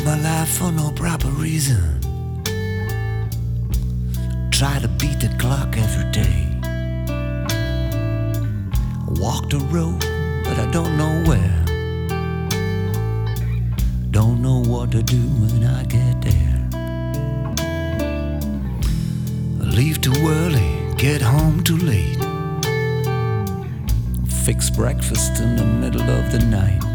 my life for no proper reason. Try to beat the clock every day. Walk the road, but I don't know where. Don't know what to do when I get there. Leave too early, get home too late. Fix breakfast in the middle of the night.